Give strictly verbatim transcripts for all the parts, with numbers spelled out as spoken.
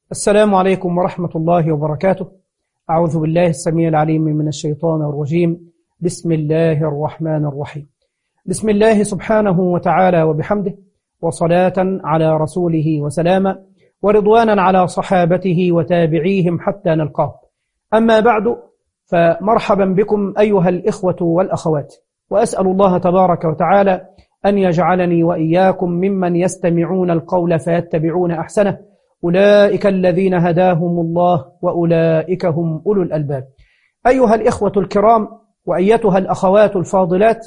السلام عليكم ورحمة الله وبركاته. أعوذ بالله السميع العليم من الشيطان الرجيم. بسم الله الرحمن الرحيم. بسم الله سبحانه وتعالى وبحمده، وصلاة على رسوله وسلاما، ورضوانا على صحابته وتابعيهم حتى نلقاه. أما بعد، فمرحبا بكم أيها الإخوة والأخوات، وأسأل الله تبارك وتعالى أن يجعلني وإياكم ممن يستمعون القول فيتبعون أحسنه. أولئك الذين هداهم الله وأولئك هم أولو الألباب. أيها الإخوة الكرام وأيتها الأخوات الفاضلات،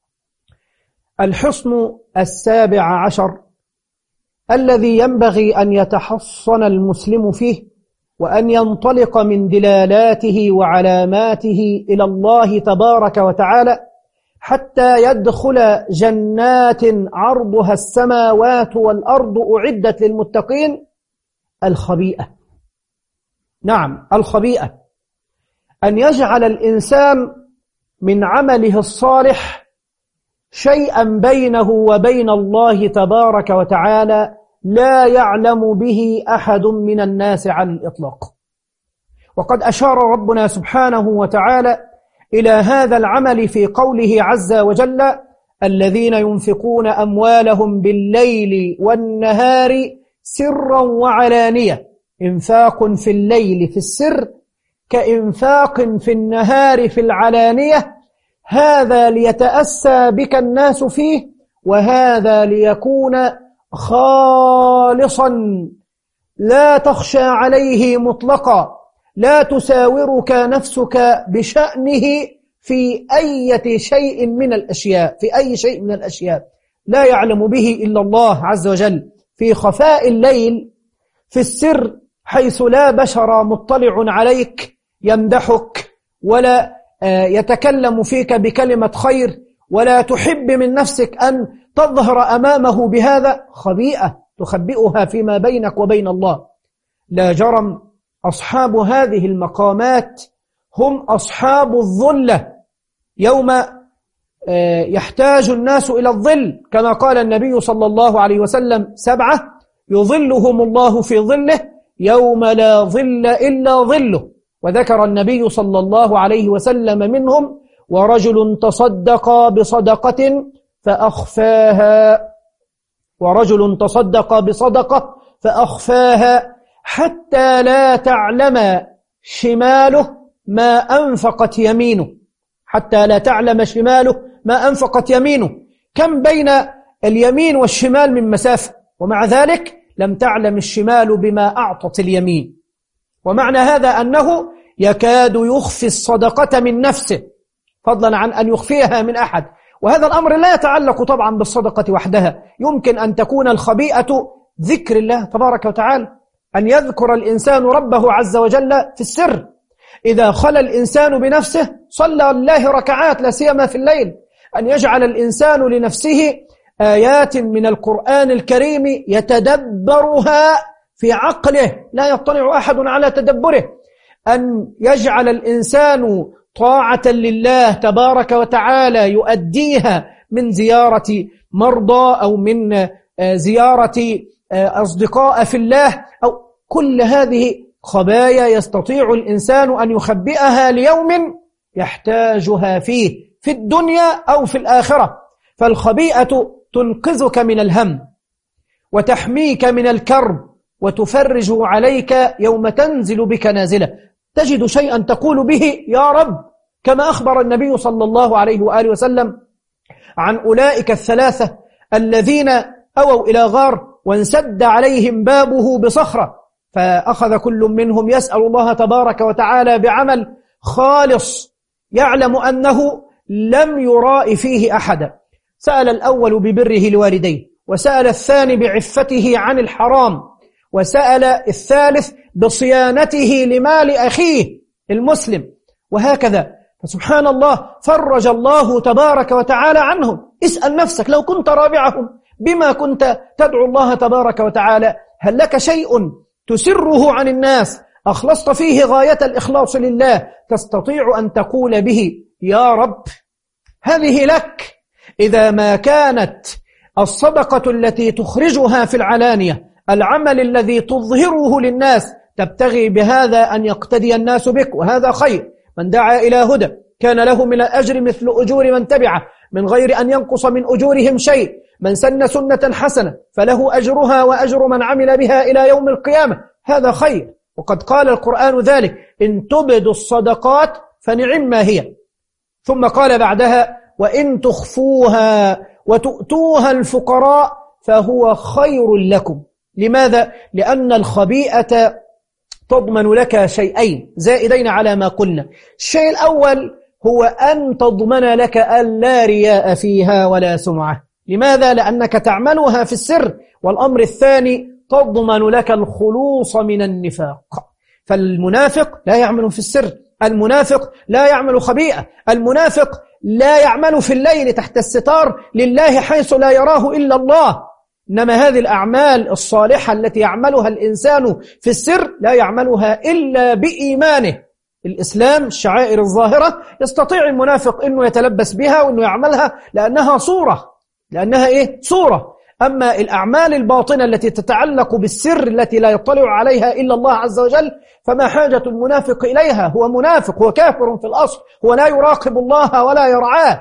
الحصن السابع عشر الذي ينبغي أن يتحصن المسلم فيه وأن ينطلق من دلالاته وعلاماته إلى الله تبارك وتعالى حتى يدخل جنات عرضها السماوات والأرض أعدت للمتقين، الخبيئة. نعم، الخبيئة، أن يجعل الإنسان من عمله الصالح شيئا بينه وبين الله تبارك وتعالى لا يعلم به أحد من الناس على الإطلاق. وقد أشار ربنا سبحانه وتعالى إلى هذا العمل في قوله عز وجل: الذين ينفقون أموالهم بالليل والنهار سرا وعلانية. إنفاق في الليل في السر كإنفاق في النهار في العلانية، هذا ليتأسى بك الناس فيه، وهذا ليكون خالصا لا تخشى عليه مطلقا، لا تساورك نفسك بشأنه في أي شيء من الأشياء في أي شيء من الأشياء لا يعلم به إلا الله عز وجل، في خفاء الليل في السر، حيث لا بشر مطلع عليك يمدحك ولا يتكلم فيك بكلمة خير، ولا تحب من نفسك أن تظهر أمامه بهذا، خبيئة تخبئها فيما بينك وبين الله. لا جرم أصحاب هذه المقامات هم أصحاب الظلة، يوم يحتاج الناس إلى الظل، كما قال النبي صلى الله عليه وسلم: سبعة يظلهم الله في ظله يوم لا ظل إلا ظله. وذكر النبي صلى الله عليه وسلم منهم: ورجل تصدق بصدقة فأخفاها ورجل تصدق بصدقة فأخفاها حتى لا تعلم شماله ما أنفقت يمينه حتى لا تعلم شماله ما أنفقت يمينه. كم بين اليمين والشمال من مسافة، ومع ذلك لم تعلم الشمال بما أعطت اليمين. ومعنى هذا أنه يكاد يخفي الصدقة من نفسه، فضلا عن أن يخفيها من أحد. وهذا الأمر لا يتعلق طبعا بالصدقة وحدها، يمكن أن تكون الخبيئة ذكر الله تبارك وتعالى، أن يذكر الإنسان ربه عز وجل في السر. إذا خلى الإنسان بنفسه صلى الله ركعات، لا سيما في الليل. أن يجعل الإنسان لنفسه آيات من القرآن الكريم يتدبرها في عقله، لا يطلع أحد على تدبره. أن يجعل الإنسان طاعة لله تبارك وتعالى يؤديها من زيارة مرضى أو من زيارة أصدقاء في الله، أو كل هذه خبايا يستطيع الإنسان أن يخبئها ليوم يحتاجها فيه في الدنيا أو في الآخرة. فالخبيئة تنقذك من الهم وتحميك من الكرب وتفرج عليك يوم تنزل بك نازلة، تجد شيئا تقول به يا رب، كما أخبر النبي صلى الله عليه وآله وسلم عن أولئك الثلاثة الذين أووا إلى غار وانسد عليهم بابه بصخرة، فأخذ كل منهم يسأل الله تبارك وتعالى بعمل خالص يعلم أنه لم يراء فيه أحدا. سأل الأول ببره لوالديه، وسأل الثاني بعفته عن الحرام، وسأل الثالث بصيانته لمال أخيه المسلم، وهكذا. فسبحان الله، فرج الله تبارك وتعالى عنهم. اسأل نفسك لو كنت رابعهم بما كنت تدعو الله تبارك وتعالى. هل لك شيء تسره عن الناس أخلصت فيه غاية الإخلاص لله تستطيع أن تقول به يا رب؟ هذه لك. إذا ما كانت الصدقة التي تخرجها في العلانية العمل الذي تظهره للناس تبتغي بهذا أن يقتدي الناس بك، وهذا خير. من دعا إلى هدى كان له من الأجر مثل أجور من تبعه من غير أن ينقص من أجورهم شيء. من سن سنة حسنة فله أجرها وأجر من عمل بها إلى يوم القيامة، هذا خير. وقد قال القرآن ذلك: إن تبدوا الصدقات فنعم ما هي. ثم قال بعدها: وإن تخفوها وتؤتوها الفقراء فهو خير لكم. لماذا؟ لأن الخبيئة تضمن لك شيئين زائدين على ما قلنا. الشيء الأول هو أن تضمن لك ألا رياء فيها ولا سمعة. لماذا؟ لأنك تعملها في السر. والأمر الثاني تضمن لك الخلوص من النفاق. فالمنافق لا يعمل في السر، المنافق لا يعمل خبيئة، المنافق لا يعمل في الليل تحت الستار لله حيث لا يراه إلا الله. إنما هذه الأعمال الصالحة التي يعملها الإنسان في السر لا يعملها إلا بإيمانه. الإسلام الشعائر الظاهرة يستطيع المنافق أنه يتلبس بها وأنه يعملها لأنها صورة، لأنها إيه؟ صورة. أما الأعمال الباطنة التي تتعلق بالسر التي لا يطلع عليها إلا الله عز وجل فما حاجة المنافق إليها؟ هو منافق، هو كافر في الأصل، هو لا يراقب الله ولا يرعاه.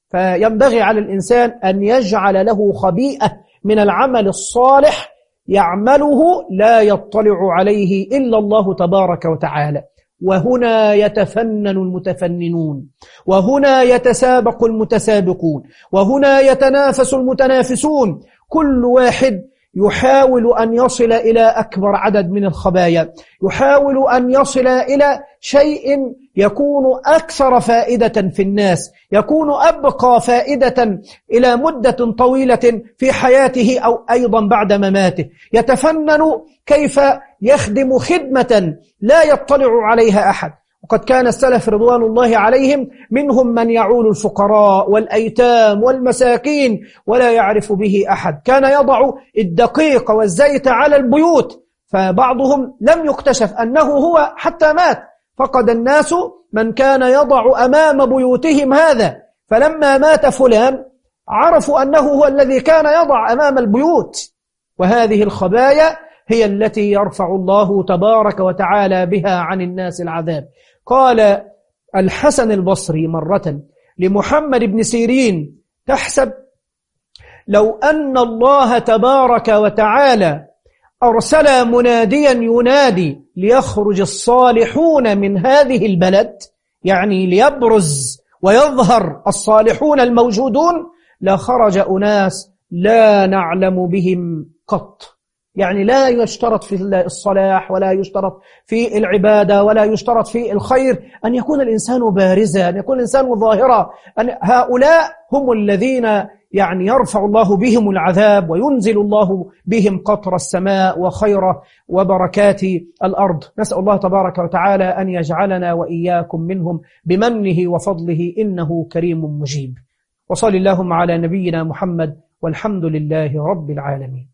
فينبغي على الإنسان أن يجعل له خبيئة من العمل الصالح يعمله لا يطلع عليه إلا الله تبارك وتعالى. وهنا يتفنن المتفننون، وهنا يتسابق المتسابقون، وهنا يتنافس المتنافسون. كل واحد يحاول أن يصل إلى أكبر عدد من الخبايا، يحاول أن يصل إلى شيء يكون أكثر فائدة في الناس، يكون أبقى فائدة إلى مدة طويلة في حياته أو أيضا بعد مماته. يتفنن كيف يخدم خدمة لا يطلع عليها أحد. وقد كان السلف رضوان الله عليهم منهم من يعول الفقراء والأيتام والمساكين ولا يعرف به أحد. كان يضع الدقيق والزيت على البيوت، فبعضهم لم يكتشف أنه هو حتى مات. فقد الناس من كان يضع أمام بيوتهم هذا، فلما مات فلان عرفوا أنه هو الذي كان يضع أمام البيوت. وهذه الخبايا هي التي يرفع الله تبارك وتعالى بها عن الناس العذاب. قال الحسن البصري مرة لمحمد بن سيرين: تحسب لو أن الله تبارك وتعالى أرسل مناديا ينادي ليخرج الصالحون من هذه البلد، يعني ليبرز ويظهر الصالحون الموجودون، لخرج أناس لا نعلم بهم قط. يعني لا يشترط في الصلاح ولا يشترط في العبادة ولا يشترط في الخير أن يكون الإنسان بارزا، أن يكون الإنسان ظاهرا. أن هؤلاء هم الذين يعني يرفع الله بهم العذاب وينزل الله بهم قطر السماء وخير وبركات الأرض. نسأل الله تبارك وتعالى أن يجعلنا وإياكم منهم بمنه وفضله، إنه كريم مجيب. وصل اللهم على نبينا محمد، والحمد لله رب العالمين.